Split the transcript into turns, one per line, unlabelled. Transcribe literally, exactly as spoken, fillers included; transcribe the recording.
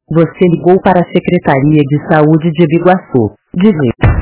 Você ligou para a Secretaria de Saúde de Biguaçu. Dizer.